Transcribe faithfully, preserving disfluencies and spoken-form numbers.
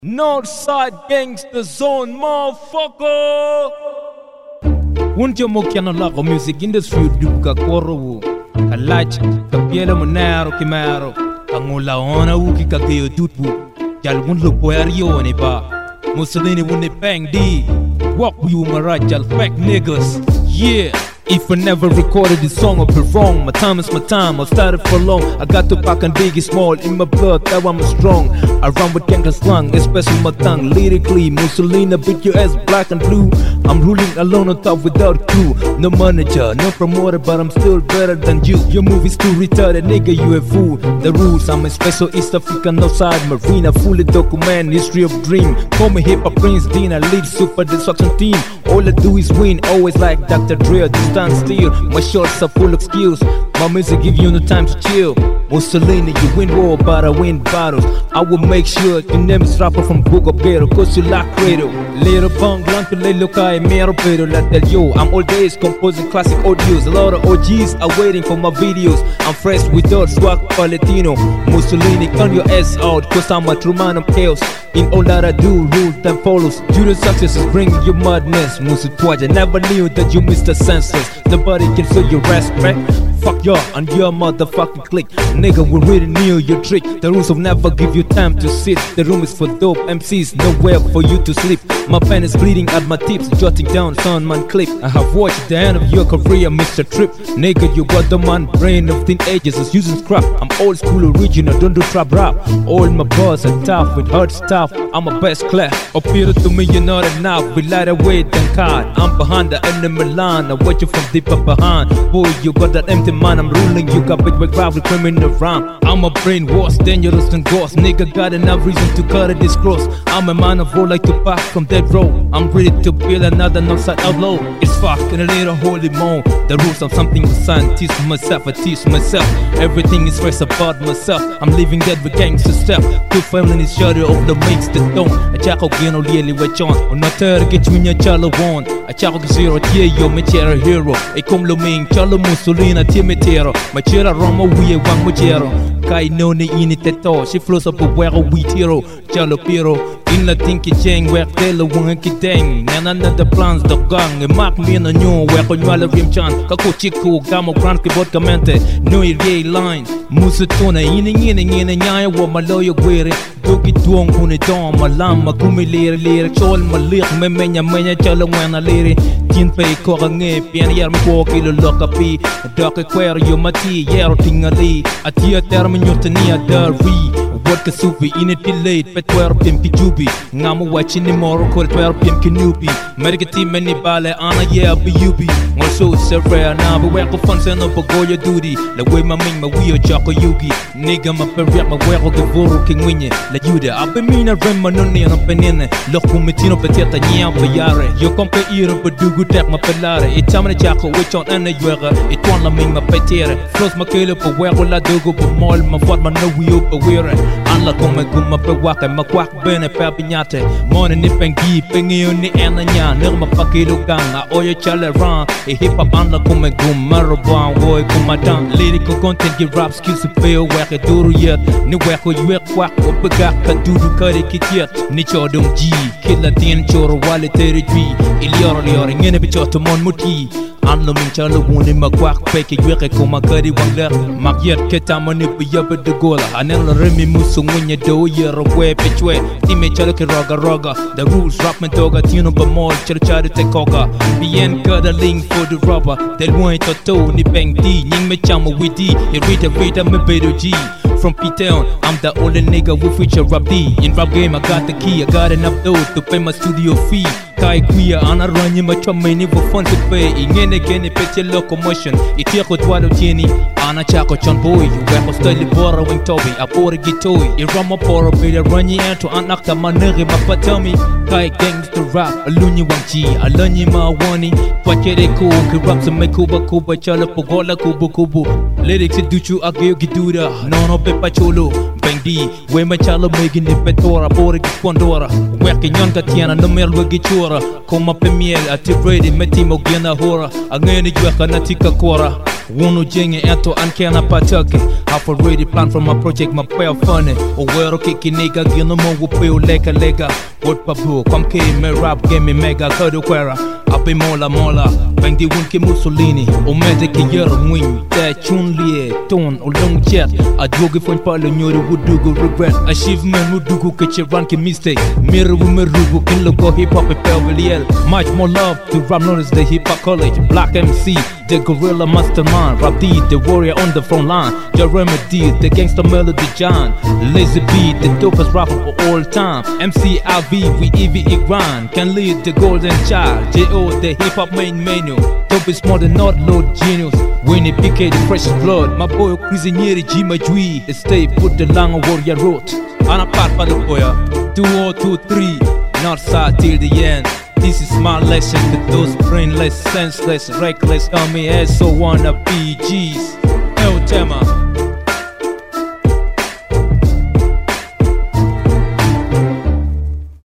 Northside Gangster Zone, motherfucker. Wunti mo kiana la ko music industry duka koro ka lach ka piela monaro kimaro angula ona uki ka geyo tutbu jal wun lo poerio ne ba Mussolini wun ne bang di walk you marajal fake niggas. Yeah, if I never recorded this song or been wrong, my time is my time, I've started for long. I got to pack and dig it small in my blood, that I'm strong. I run with gangster slang, especially my tongue. Lyrically, Mussolini beat your ass black and blue. I'm ruling alone on top without crew. No manager, no promoter, but I'm still better than you. Your movie's too retarded, nigga, you a fool. The rules, I'm a special East African outside marina, fully document history of dream. Call me hip-hop Prince Dean, I lead super destruction team. All I do is win, always like Doctor Dre, just stand still. My shots are full of skills, my music give you no time to chill. Mussolini, you win war, but I win battles. I will make sure your name is rapper from Bugo Pero, cause you like Credo. Little punk, blanco, little kai, mero pero, la del yo. I'm all days composing classic audios. A lot of O Gs are waiting for my videos. I'm fresh without swag, Palatino. Mussolini, turn your ass out, cause I'm a true man of chaos. In all that I do, rule and follows. Judas success is bringing you madness. Musutwaja never knew that you missed the senses. Nobody can show you respect. Fuck y'all and your motherfucking clique. Nigga, we really knew your trick. The rules will never give you time to sit. The room is for dope M Cs, nowhere for you to sleep. My pen is bleeding at my tips, jotting down son man clip. I have watched the end of your career, Mister Trip. Nigga, you got the man brain of teenagers is using scrap. I'm old school original, don't do trap rap. All my bars are tough with hard stuff. I'm a best class. Appear to me, you're not enough. We lighter weight than card. I'm behind the enemy line. I watch you from deep up behind. Boy, you got that empty man, I'm ruling you. Got big with rival criminal round. I'm a brain worse, dangerous than ghost. Nigga got enough reason to cut it this close. I'm a man of war like to back from dead row. I'm ready to build another Northside outlaw. It's fucking a little holy mo. The rules of something with son. Teach myself, I teach myself. Everything is first about myself. I'm living dead with gangster stuff. Two family is shadow of the makes the dawn. A jack of geno really wet on. On not to get you in your chalo one. A jack of zero tear yo, me chair hero. A come lo ming, chalo Mussolini, timitero. My chair a roma we a one mujero. Kai no ne in it at all. She flows up a where wheat hero. Chalo Piro. In la tinky chang where tell a wonky dang. Nana the plans the gang. A mark me in a new where on your rim chan. Kako chico, gamo grand keyboard commente. No ye line. Musutona in in in a nyaya wo my lawyer wearing. Doki tuong kuni don malama kumi lere lere chol malik me menya menya chala wana lere tin pe ko nge pian yar mo kilo lokapi doke kwer yo mati yero tingali atia term nyutni adari what ka supi in it late pet wer pim kijubi ngam watching ni moro ko wer pim kinubi mergati meni bale ana yeah bubi also server na be we ko function no go your duty the way my ming my we chako yugi nigga ma per ma we ko gvoro kingwinye la juda abe mina rem manoni no penene lo kumitino peteta nya bayare yo kompe iro bedugu tek ma pelare e tamane chako we chon ana yuga e ton la ming ma petere flows ma kele po we ko la dogo po mol ma fot ma no we up aware alla come gumma pe waka ma kwak bene pe pinyate mone ni pengi pengi ni ena nya ne ma pakilo ganga oyo chale ran e hip hop alla come gumma roban boy kuma dan lyrical content give rap skills to feel work it duru yet ni work ko yek kwak ko pega ka dudu kare kitiet ni chodong ji kila tin choro wale tere ji ilioro lioro ngene bi choto mon muti anno min chalo woni ma kwak peke yeke ko magari wangler magyet ketamani bi yabe de gola anel remi musu ngunya do yero kwe pechwe time chalo ke roga roga the rules rap men toga tino ba mol chalo chado te koga bien cuddling for the rubber del one to to ni bang di ning me chamo widi e rita rita me bedo g from P-Town, I'm the only nigga with feature rap D. In rap game, I got the key, I got enough dough to pay my studio fee. Kai queer, and I run you my chum, many for fun to pay. In any again, a petty locomotion. It here could swallow Jenny. Anna Chaco Chan boy, you wear a study borrowing Toby. I bought a guitar, you run my poor a bit, run you out to unact a man, my patami. Kai gangs to rap, a luni one G, I learn you my one. Pache cool, could rap some make Kuba Kuba Chala Pogola Kubu Kubu. Lyrics do you a give Giduda, no no pepa cholo. Bangdi, we machala megin de petora, bore kondora. Working yon katiana, no mel wigichura. Koma pemiel, ati brady, metimo gena hora. Angeni jweka natika kora. Wunu jenge ento ankena patake. Half already plan from my project, my pay funny. O wero kiki nigga, gino mo wupeo lega lega. Word papu, come ke me rap game me mega kado kwera. Ape mola mola, bang di wun ke Mussolini. O mede ke yero mwing, te chun lie, ton o long jet. A jogi fon palo nyori wudugu regret. Achievement wudugu ke chiran ke mistake. Miru wu merugu ke logo hip hop e pelveliel. Much more love to rap known as the hip hop college. Black M C, the gorilla mastermind. Rap D, the warrior on the front line. Jeremy D, the gangster melody John. Lazy B, the dopest rapper for all time. M C I V, we E V E grind. Can lead the golden child. J O, the hip hop main menu. Dope is more than not load genius. Winnie P K, the freshest blood. My boy Cuisinieri G Majui. Stay put the long warrior road. And a part for the boy. Two oh two three, north side till the end. This is my lesson to those brainless, senseless, reckless, dummy ass so wanna be G's. El tema.